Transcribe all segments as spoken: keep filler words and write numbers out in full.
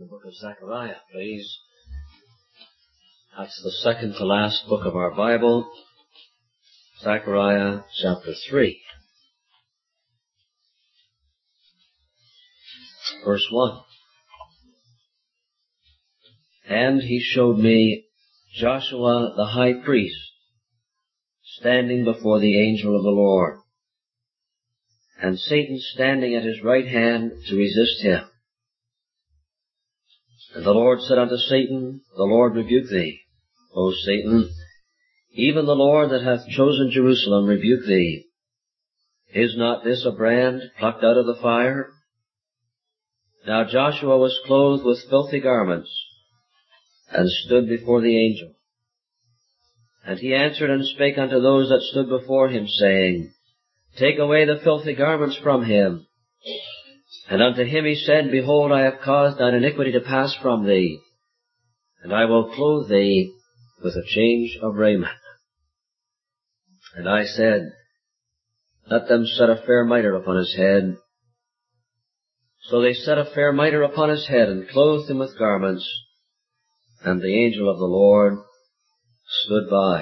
book of Zechariah, please. That's the second to last book of our Bible. Zechariah chapter three. Verse one. And he showed me Joshua the high priest standing before the angel of the Lord, and Satan standing at his right hand to resist him. And the Lord said unto Satan, The Lord rebuke thee, O Satan. Even the Lord that hath chosen Jerusalem rebuke thee. Is not this a brand plucked out of the fire? Now Joshua was clothed with filthy garments, and stood before the angel. And he answered and spake unto those that stood before him, saying, Take away the filthy garments from him. And unto him he said, Behold, I have caused thine iniquity to pass from thee, and I will clothe thee with a change of raiment. And I said, Let them set a fair mitre upon his head. So they set a fair mitre upon his head, and clothed him with garments, and the angel of the Lord stood by.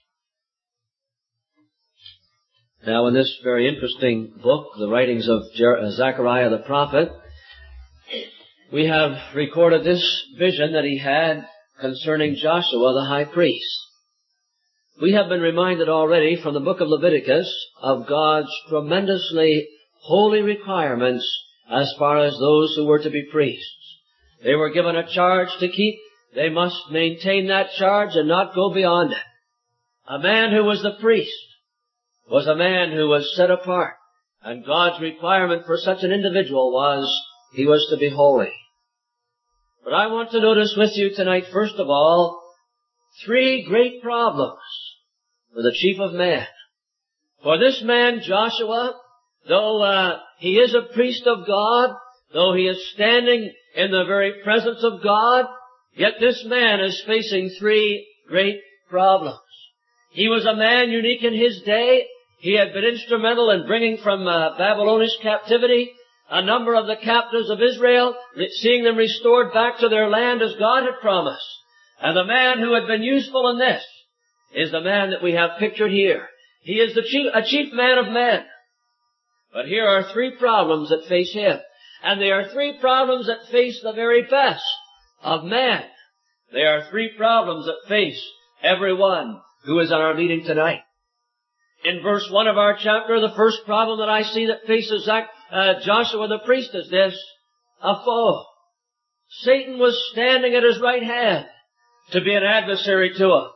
Now, in this very interesting book, the writings of Zechariah the prophet, we have recorded this vision that he had concerning Joshua the high priest. We have been reminded already from the book of Leviticus of God's tremendously holy requirements as far as those who were to be priests. They were given a charge to keep. They must maintain that charge and not go beyond it. A man who was the priest was a man who was set apart, and God's requirement for such an individual was he was to be holy. But I want to notice with you tonight, first of all, three great problems for the chief of men. For this man, Joshua, though uh, he is a priest of God, though he is standing in the very presence of God, yet this man is facing three great problems. He was a man unique in his day. He had been instrumental in bringing from uh, Babylonish captivity a number of the captives of Israel, seeing them restored back to their land as God had promised. And the man who had been useful in this is the man that we have pictured here. He is the chief, a chief man of men. But here are three problems that face him. And they are three problems that face the very best of men. They are three problems that face everyone who is at our meeting tonight. In verse one of our chapter, the first problem that I see that faces Zach, uh, Joshua the priest is this: a foe. Satan was standing at his right hand to be an adversary to him.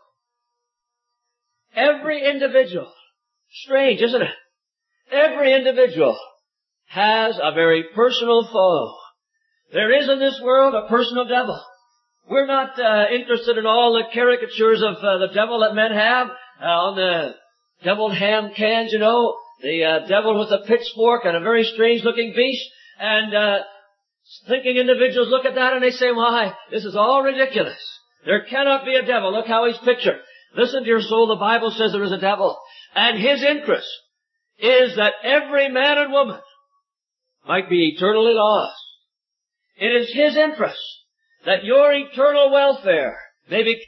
Every individual, strange, isn't it? Every individual has a very personal foe. There is in this world a personal devil. We're not uh, interested in all the caricatures of uh, the devil that men have uh, on the deviled ham cans, you know, the uh, devil with a pitchfork and a very strange-looking beast. And uh, thinking individuals look at that and they say, why, this is all ridiculous. There cannot be a devil. Look how he's pictured. Listen to your soul. The Bible says there is a devil. And his interest is that every man and woman might be eternally lost. It is his interest that your eternal welfare may be...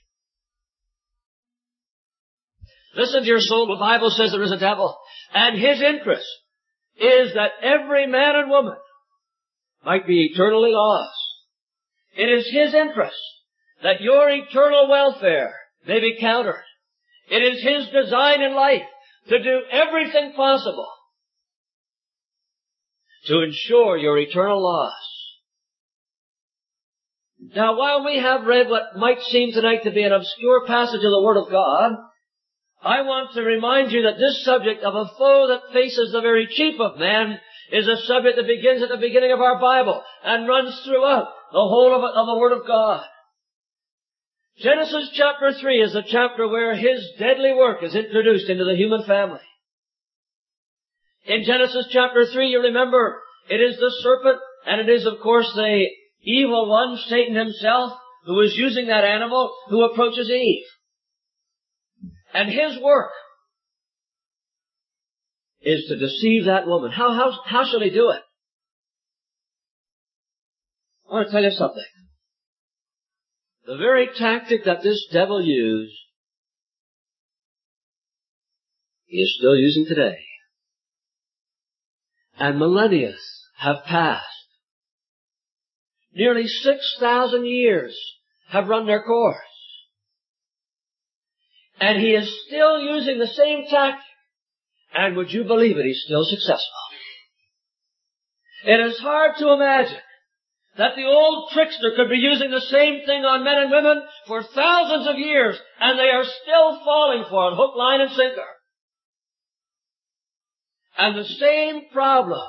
Listen to your soul. The Bible says there is a devil. And his interest is that every man and woman might be eternally lost. It is his interest that your eternal welfare may be countered. It is his design in life to do everything possible to ensure your eternal loss. Now, while we have read what might seem tonight to be an obscure passage of the Word of God, I want to remind you that this subject of a foe that faces the very chief of men is a subject that begins at the beginning of our Bible and runs throughout the whole of, of the Word of God. Genesis chapter three is the chapter where his deadly work is introduced into the human family. In Genesis chapter three, you remember, it is the serpent, and it is, of course, the evil one, Satan himself, who is using that animal, who approaches Eve. And his work is to deceive that woman. How, how, how shall he do it? I want to tell you something. The very tactic that this devil used, he is still using today. And millennia have passed. Nearly six thousand years have run their course. And he is still using the same tactic. And would you believe it, he's still successful. It is hard to imagine that the old trickster could be using the same thing on men and women for thousands of years, and they are still falling for it, hook, line, and sinker. And the same problem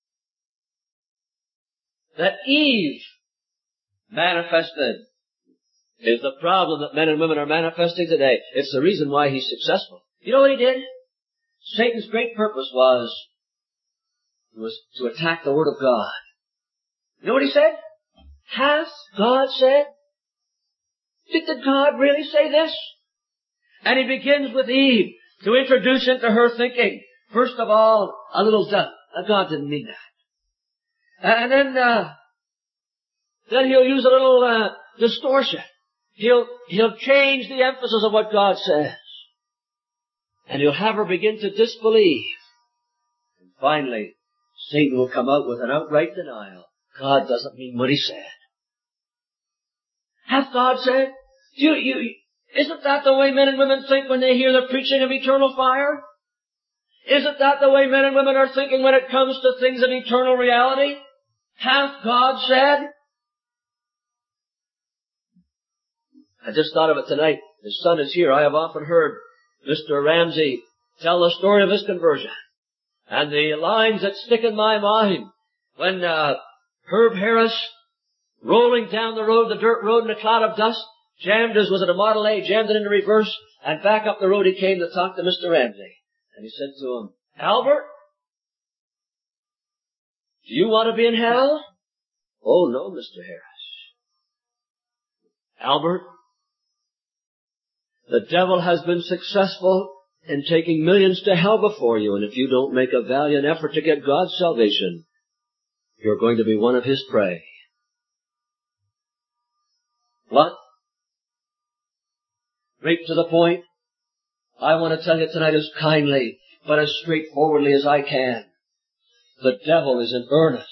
that Eve manifested is the problem that men and women are manifesting today. It's the reason why he's successful. You know what he did? Satan's great purpose was, was to attack the Word of God. You know what he said? Hath God said? Did God really say this? And he begins with Eve to introduce into her thinking, first of all, a little doubt. God didn't mean that. And then, uh, then he'll use a little uh, distortion. He'll, he'll change the emphasis of what God says. And he'll have her begin to disbelieve. And finally, Satan will come out with an outright denial. God doesn't mean what he said. Hath God said? You, you, isn't that the way men and women think when they hear the preaching of eternal fire? Isn't that the way men and women are thinking when it comes to things of eternal reality? Hath God said? I just thought of it tonight. His son is here. I have often heard Mister Ramsey tell the story of his conversion. And the lines that stick in my mind when uh, Herb Harris, rolling down the road, the dirt road in a cloud of dust, jammed his, was it a Model A, jammed it into reverse, and back up the road he came to talk to Mister Ramsey. And he said to him, Albert, do you want to be in hell? Oh no, Mister Harris. Albert, the devil has been successful in taking millions to hell before you, and if you don't make a valiant effort to get God's salvation, you're going to be one of his prey. What? Right to the point. I want to tell you tonight as kindly, but as straightforwardly as I can. The devil is in earnest,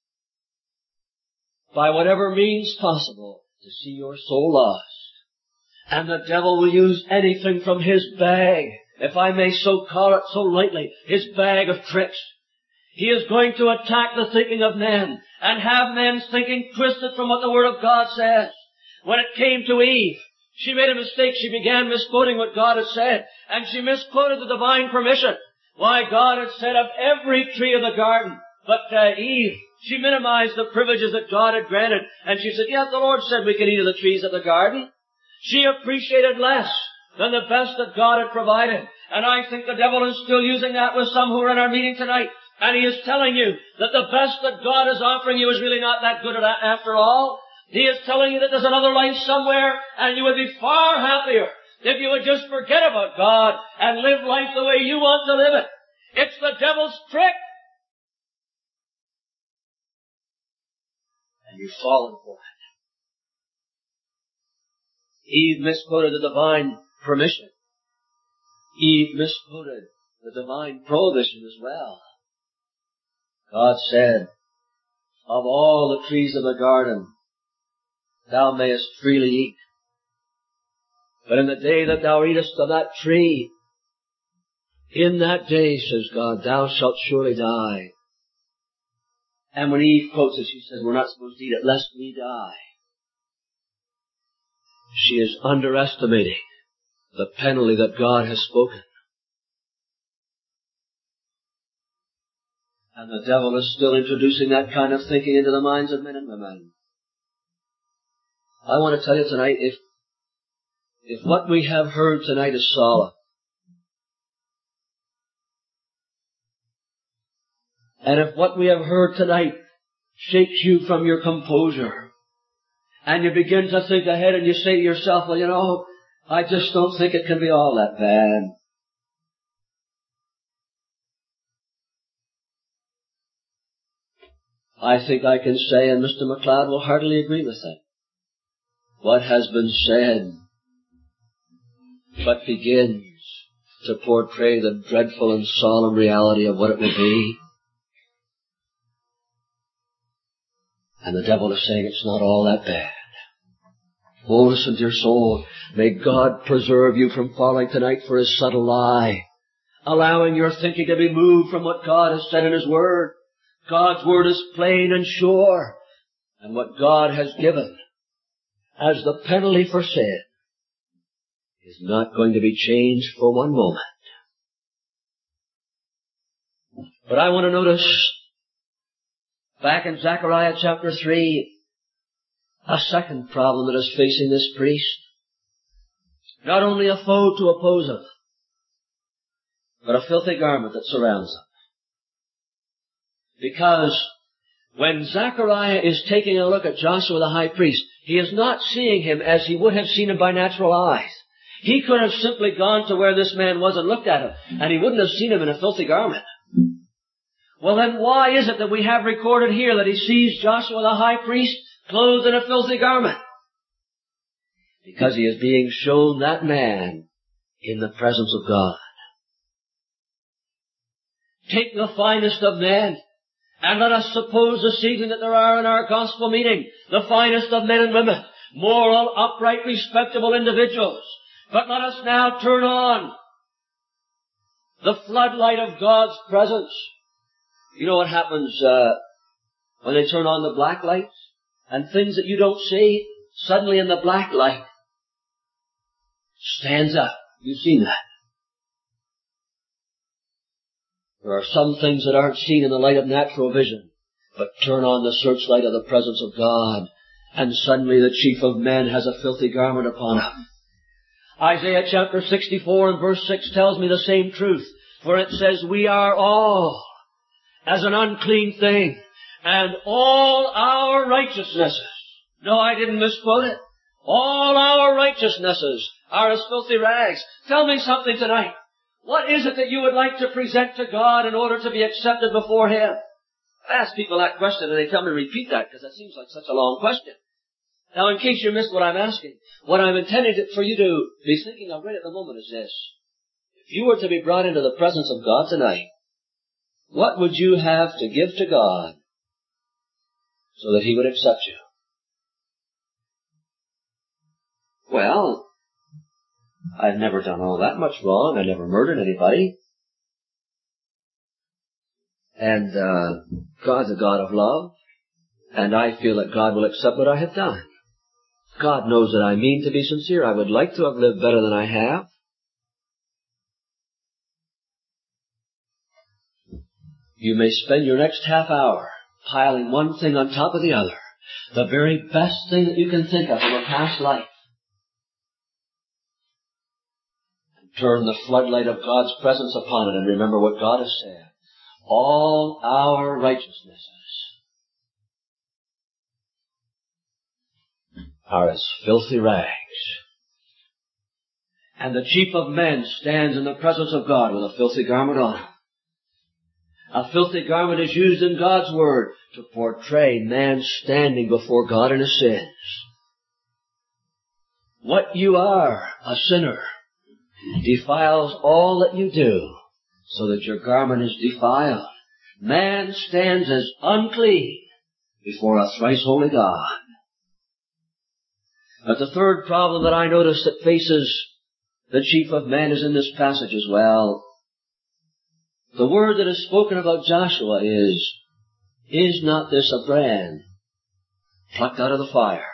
by whatever means possible, to see your soul lost. And the devil will use anything from his bag, if I may so call it so lightly, his bag of tricks. He is going to attack the thinking of men and have men's thinking twisted from what the Word of God says. When it came to Eve, she made a mistake. She began misquoting what God had said, and she misquoted the divine permission. Why, God had said of every tree of the garden, but uh, Eve, she minimized the privileges that God had granted, and she said, yeah, the Lord said we could eat of the trees of the garden. She appreciated less than the best that God had provided. And I think the devil is still using that with some who are in our meeting tonight. And he is telling you that the best that God is offering you is really not that good after all. He is telling you that there's another life somewhere, and you would be far happier if you would just forget about God and live life the way you want to live it. It's the devil's trick. And you've fallen for it. Eve misquoted the divine permission. Eve misquoted the divine prohibition as well. God said, of all the trees of the garden, thou mayest freely eat. But in the day that thou eatest of that tree, in that day, says God, thou shalt surely die. And when Eve quotes it, she says, we're not supposed to eat it lest we die. She is underestimating the penalty that God has spoken. And the devil is still introducing that kind of thinking into the minds of men and women. I want to tell you tonight, if, if what we have heard tonight is solid, and if what we have heard tonight shakes you from your composure, and you begin to think ahead and you say to yourself, well, you know, I just don't think it can be all that bad. I think I can say, and Mister McLeod will heartily agree with that, what has been said, but begins to portray the dreadful and solemn reality of what it will be. And the devil is saying it's not all that bad. Oh, listen, dear soul, may God preserve you from falling tonight for his subtle lie, allowing your thinking to be moved from what God has said in his word. God's word is plain and sure, and what God has given as the penalty for sin is not going to be changed for one moment. But I want to notice back in Zechariah chapter three, a second problem that is facing this priest. Not only a foe to oppose him, but a filthy garment that surrounds him. Because when Zechariah is taking a look at Joshua the high priest, he is not seeing him as he would have seen him by natural eyes. He could have simply gone to where this man was and looked at him, and he wouldn't have seen him in a filthy garment. Well, then why is it that we have recorded here that he sees Joshua the high priest clothed in a filthy garment? Because he is being shown that man in the presence of God. Take the finest of men, and let us suppose this evening that there are in our gospel meeting the finest of men and women, moral, upright, respectable individuals. But let us now turn on the floodlight of God's presence. You know what happens uh, when they turn on the black lights? And things that you don't see, suddenly in the black light stands up. You've seen that. There are some things that aren't seen in the light of natural vision, but turn on the searchlight of the presence of God, and suddenly the chief of men has a filthy garment upon him. Isaiah chapter sixty-four and verse six tells me the same truth, for it says, we are all as an unclean thing, and all our righteousnesses, no, I didn't misquote it, all our righteousnesses are as filthy rags. Tell me something tonight. What is it that you would like to present to God in order to be accepted before him? I ask people that question and they tell me to repeat that because that seems like such a long question. Now, in case you missed what I'm asking, what I'm intending to, for you to be thinking of right at the moment is this. If you were to be brought into the presence of God tonight, what would you have to give to God so that he would accept you? Well, I've never done all that much wrong. I never murdered anybody. And uh God's a God of love, and I feel that God will accept what I have done. God knows that I mean to be sincere. I would like to have lived better than I have. You may spend your next half hour piling one thing on top of the other, the very best thing that you can think of from a past life. And turn the floodlight of God's presence upon it and remember what God has said. All our righteousnesses are as filthy rags. And the chief of men stands in the presence of God with a filthy garment on him. A filthy garment is used in God's Word to portray man standing before God in his sins. What you are, a sinner, defiles all that you do, so that your garment is defiled. Man stands as unclean before a thrice holy God. But the third problem that I notice that faces the chief of men is in this passage as well. The word that is spoken about Joshua is, is not this a brand plucked out of the fire?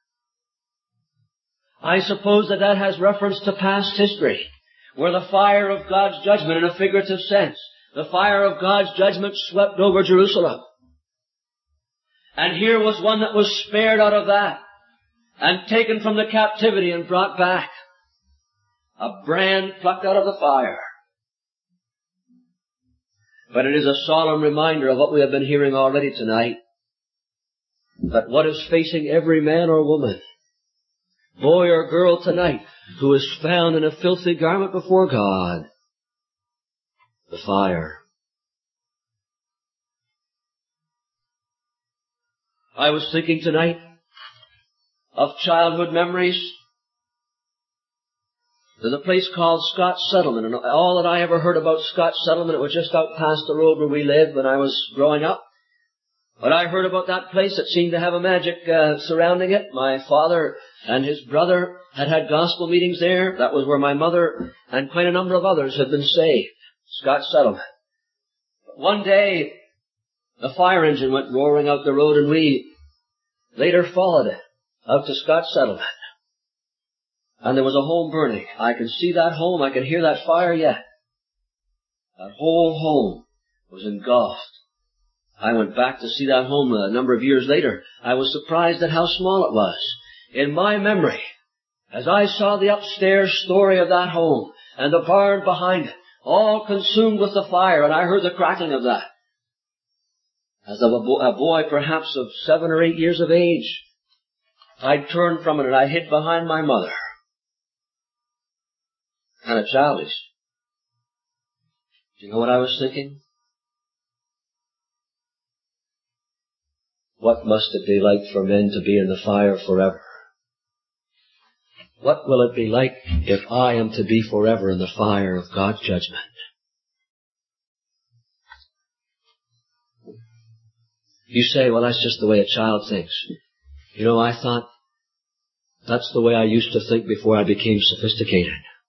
I suppose that that has reference to past history, where the fire of God's judgment, in a figurative sense, the fire of God's judgment swept over Jerusalem. And here was one that was spared out of that, and taken from the captivity and brought back. A brand plucked out of the fire. But it is a solemn reminder of what we have been hearing already tonight, that what is facing every man or woman, boy or girl tonight, who is found in a filthy garment before God, the fire. I was thinking tonight of childhood memories. There's a place called Scotch Settlement, and all that I ever heard about Scotch Settlement, it was just out past the road where we lived when I was growing up. But I heard about that place, it seemed to have a magic uh, surrounding it. My father and his brother had had gospel meetings there. That was where my mother and quite a number of others had been saved. Scotch Settlement. But one day, the fire engine went roaring out the road, and we later followed it out to Scotch Settlement. And there was a home burning. I can see that home. I can hear that fire yet. That whole home was engulfed. I went back to see that home a number of years later. I was surprised at how small it was. In my memory, as I saw the upstairs story of that home and the barn behind it, all consumed with the fire, and I heard the crackling of that. As a boy perhaps of seven or eight years of age, I turned from it and I hid behind my mother. Kind of childish. Do you know what I was thinking? What must it be like for men to be in the fire forever? What will it be like if I am to be forever in the fire of God's judgment? You say, well, that's just the way a child thinks. You know, I thought that's the way I used to think before I became sophisticated.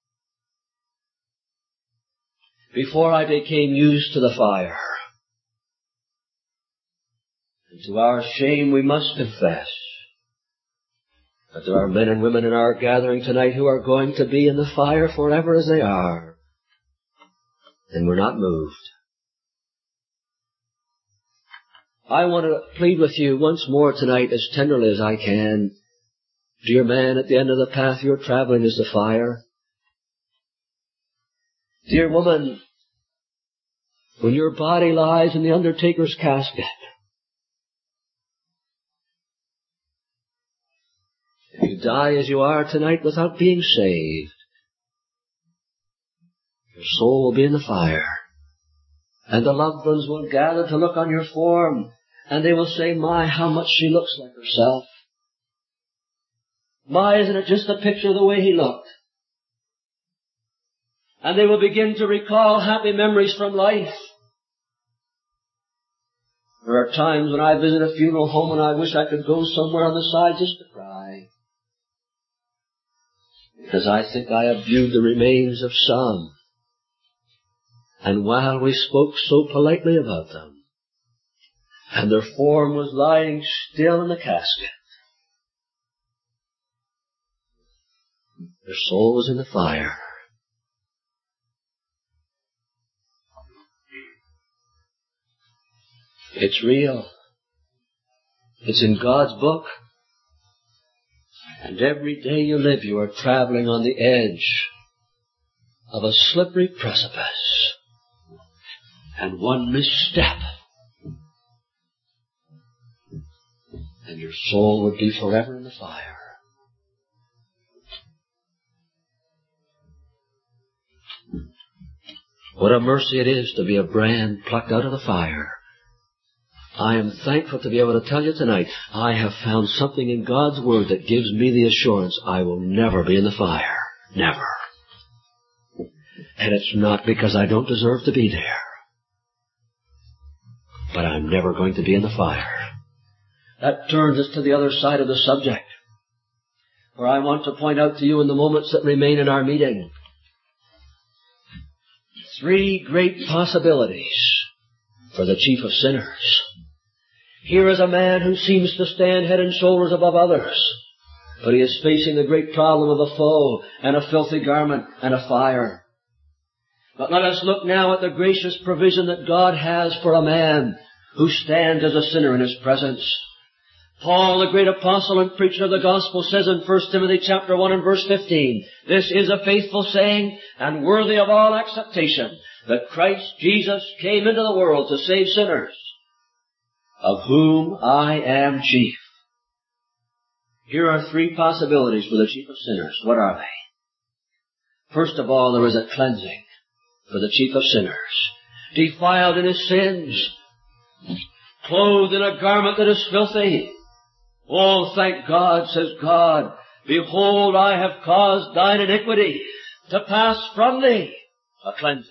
Before I became used to the fire. And to our shame we must confess that there are men and women in our gathering tonight who are going to be in the fire forever as they are. And we're not moved. I want to plead with you once more tonight as tenderly as I can. Dear man, at the end of the path you're traveling is the fire. Dear woman, when your body lies in the undertaker's casket, if you die as you are tonight without being saved, your soul will be in the fire. And the loved ones will gather to look on your form, and they will say, my, how much she looks like herself. My, isn't it just a picture of the way he looked? And they will begin to recall happy memories from life. There are times when I visit a funeral home and I wish I could go somewhere on the side just to cry. Because I think I have viewed the remains of some. And while we spoke so politely about them, and their form was lying still in the casket, their soul was in the fire. It's real. It's in God's book. And every day you live, you are traveling on the edge of a slippery precipice. And one misstep, and your soul would be forever in the fire. What a mercy it is to be a brand plucked out of the fire. I am thankful to be able to tell you tonight, I have found something in God's Word that gives me the assurance I will never be in the fire. Never. And it's not because I don't deserve to be there. But I'm never going to be in the fire. That turns us to the other side of the subject, where I want to point out to you in the moments that remain in our meeting three great possibilities for the chief of sinners. Here is a man who seems to stand head and shoulders above others, but he is facing the great problem of a foe and a filthy garment and a fire. But let us look now at the gracious provision that God has for a man who stands as a sinner in His presence. Paul, the great apostle and preacher of the gospel, says in First Timothy chapter one and verse fifteen, this is a faithful saying and worthy of all acceptation, that Christ Jesus came into the world to save sinners, of whom I am chief. Here are three possibilities for the chief of sinners. What are they? First of all, there is a cleansing for the chief of sinners. Defiled in his sins, clothed in a garment that is filthy, Oh, thank God, says God, behold, I have caused thine iniquity to pass from thee, a cleansing.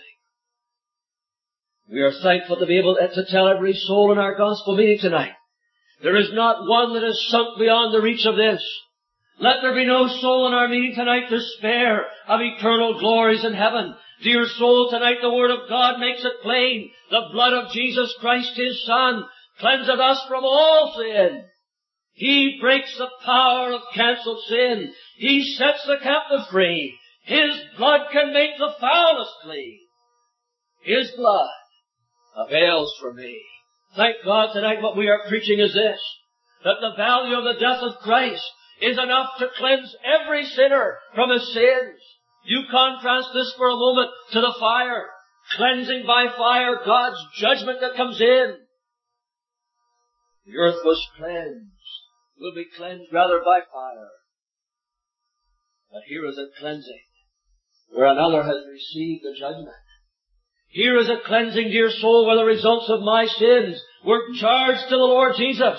We are thankful to be able to tell every soul in our gospel meeting tonight, there is not one that is sunk beyond the reach of this. Let there be no soul in our meeting tonight despair of eternal glories in heaven. Dear soul, tonight the Word of God makes it plain. The blood of Jesus Christ, His Son, cleanseth us from all sin. He breaks the power of cancelled sin. He sets the captive free. His blood can make the foulest clean. His blood avails for me. Thank God tonight what we are preaching is this, that the value of the death of Christ is enough to cleanse every sinner from his sins. You contrast this for a moment to the fire. Cleansing by fire, God's judgment that comes in. The earth was cleansed, will be cleansed rather by fire. But here is a cleansing where another has received the judgment. Here is a cleansing, dear soul, where the results of my sins were charged to the Lord Jesus.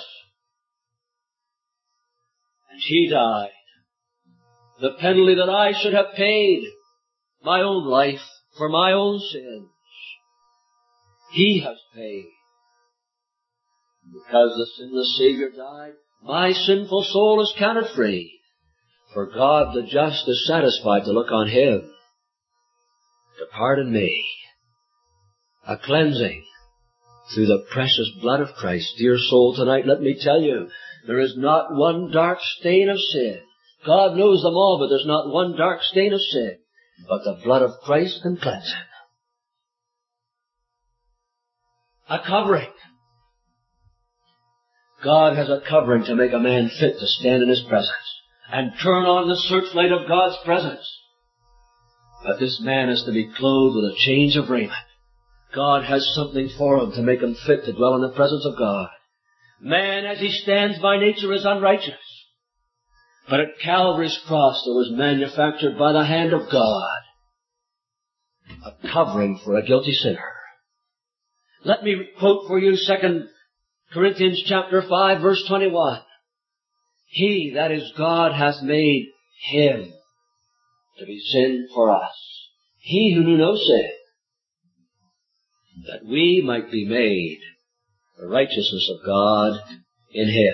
And He died. The penalty that I should have paid, my own life, for my own sins, He has paid. Because the sinless Savior died, my sinful soul is counted free. For God the just is satisfied to look on Him, to pardon me. A cleansing through the precious blood of Christ. Dear soul, tonight let me tell you, there is not one dark stain of sin. God knows them all, but there's not one dark stain of sin. But the blood of Christ can cleanse it. A covering. God has a covering to make a man fit to stand in His presence and turn on the searchlight of God's presence. But this man is to be clothed with a change of raiment. God has something for him to make him fit to dwell in the presence of God. Man, as he stands by nature, is unrighteous. But at Calvary's cross there was manufactured by the hand of God a covering for a guilty sinner. Let me quote for you Second Corinthians chapter five, verse twenty-one. He, that is God, hath made Him to be sin for us. He who knew no sin, that we might be made the righteousness of God in Him.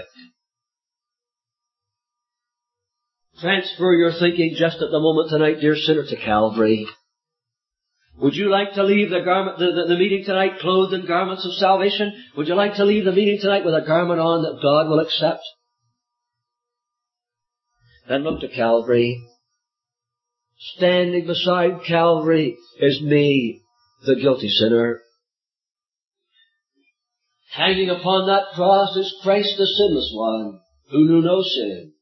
Transfer your thinking just at the moment tonight, dear sinner, to Calvary. Would you like to leave the garment, the, the, the meeting tonight clothed in garments of salvation? Would you like to leave the meeting tonight with a garment on that God will accept? Then look to Calvary. Standing beside Calvary is me, the guilty sinner. Hanging upon that cross is Christ the sinless one, who knew no sin.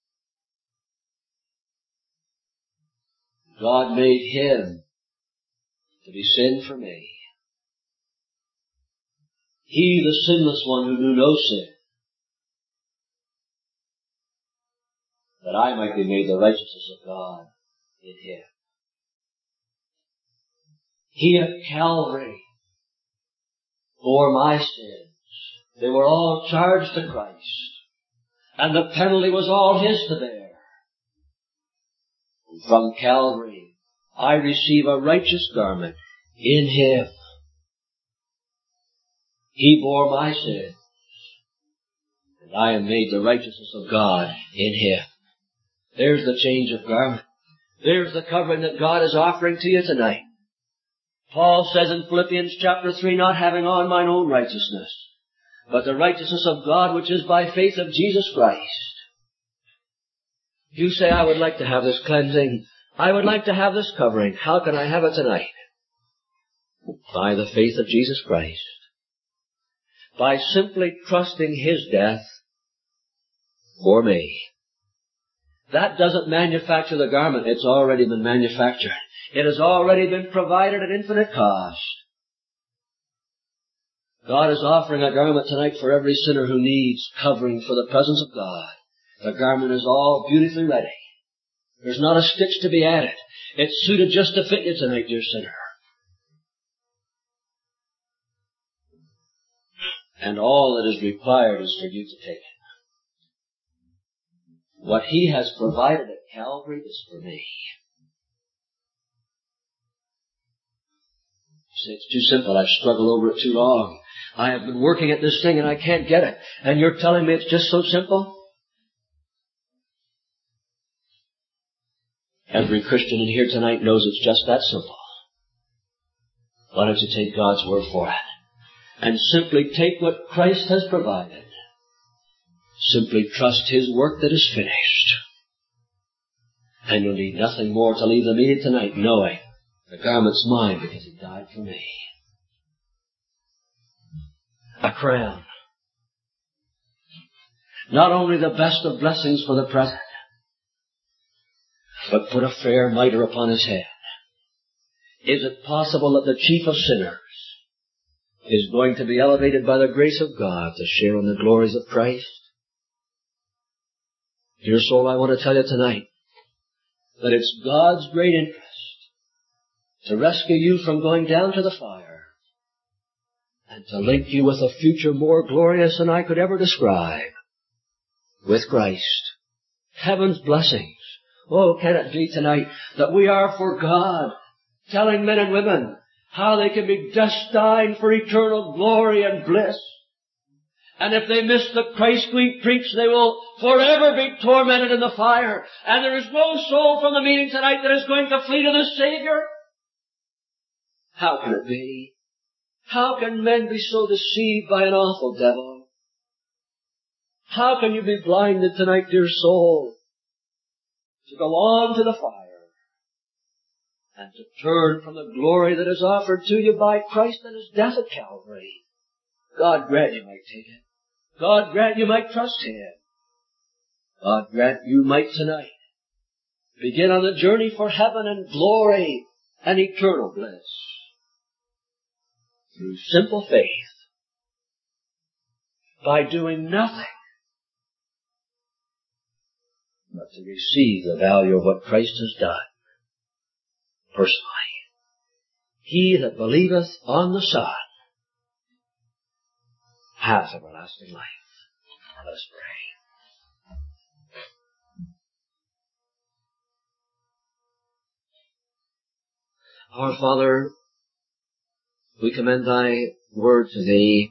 God made Him to be sin for me. He, the sinless one who knew no sin, that I might be made the righteousness of God in Him. He at Calvary bore my sins. They were all charged to Christ, and the penalty was all His to bear. And from Calvary, I receive a righteous garment in Him. He bore my sins, and I am made the righteousness of God in Him. There's the change of garment. There's the covering that God is offering to you tonight. Paul says in Philippians chapter three, not having on mine own righteousness, but the righteousness of God which is by faith of Jesus Christ. You say, I would like to have this cleansing. I would like to have this covering. How can I have it tonight? By the faith of Jesus Christ. By simply trusting His death for me. That doesn't manufacture the garment. It's already been manufactured. It has already been provided at infinite cost. God is offering a garment tonight for every sinner who needs covering for the presence of God. The garment is all beautifully ready. There's not a stitch to be added. It's suited just to fit you tonight, dear sinner. And all that is required is for you to take it. What He has provided at Calvary is for me. You say, it's too simple. I've struggled over it too long. I have been working at this thing and I can't get it. And you're telling me it's just so simple? Every Christian in here tonight knows it's just that simple. Why don't you take God's word for it? And simply take what Christ has provided. Simply trust His work that is finished. And you'll need nothing more to leave the meeting tonight knowing the garment's mine because He died for me. A crown. Not only the best of blessings for the present, but put a fair mitre upon His head. Is it possible that the chief of sinners is going to be elevated by the grace of God to share in the glories of Christ? Dear soul, I want to tell you tonight that it's God's great interest to rescue you from going down to the fire and to link you with a future more glorious than I could ever describe with Christ. Heaven's blessings. Oh, can it be tonight that we are for God telling men and women how they can be destined for eternal glory and bliss. And if they miss the Christ we preach, they will forever be tormented in the fire. And there is no soul from the meeting tonight that is going to flee to the Savior. How can it be? How can men be so deceived by an awful devil? How can you be blinded tonight, dear soul, to go on to the fire and to turn from the glory that is offered to you by Christ and His death at Calvary? God grant you might take it. God grant you might trust Him. God grant you might tonight begin on the journey for heaven and glory and eternal bliss through simple faith, by doing nothing but to receive the value of what Christ has done personally. He that believeth on the Son has everlasting life. Let us pray. Our Father, we commend Thy word to Thee.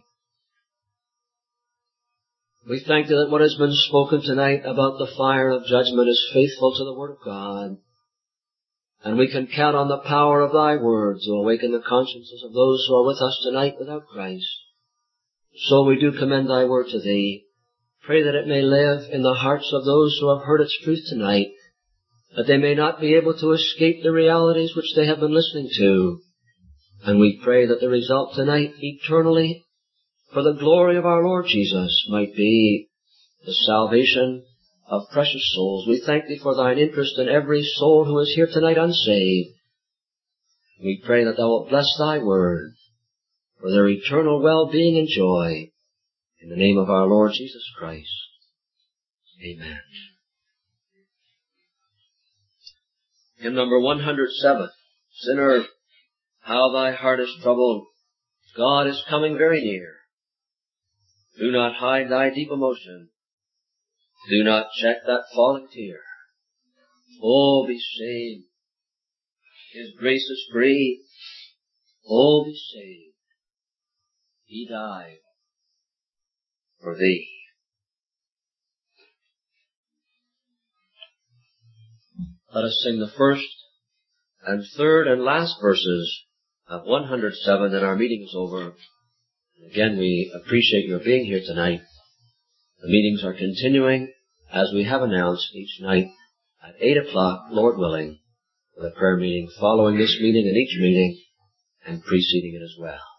We thank Thee that what has been spoken tonight about the fire of judgment is faithful to the Word of God. And we can count on the power of Thy word to awaken the consciences of those who are with us tonight without Christ. So we do commend Thy word to Thee. Pray that it may live in the hearts of those who have heard its truth tonight, that they may not be able to escape the realities which they have been listening to. And we pray that the result tonight eternally, for the glory of our Lord Jesus, might be the salvation of precious souls. We thank Thee for Thine interest in every soul who is here tonight unsaved. We pray that Thou wilt bless Thy word for their eternal well-being and joy. In the name of our Lord Jesus Christ. Amen. Hymn number one hundred seven. Sinner, how thy heart is troubled. God is coming very near. Do not hide thy deep emotion. Do not check that falling tear. Oh, be saved. His grace is free. Oh, be saved. He died for thee. Let us sing the first and third and last verses of one hundred seven, and our meeting is over. Again, we appreciate your being here tonight. The meetings are continuing, as we have announced, each night at eight o'clock, Lord willing, with a prayer meeting following this meeting and each meeting and preceding it as well.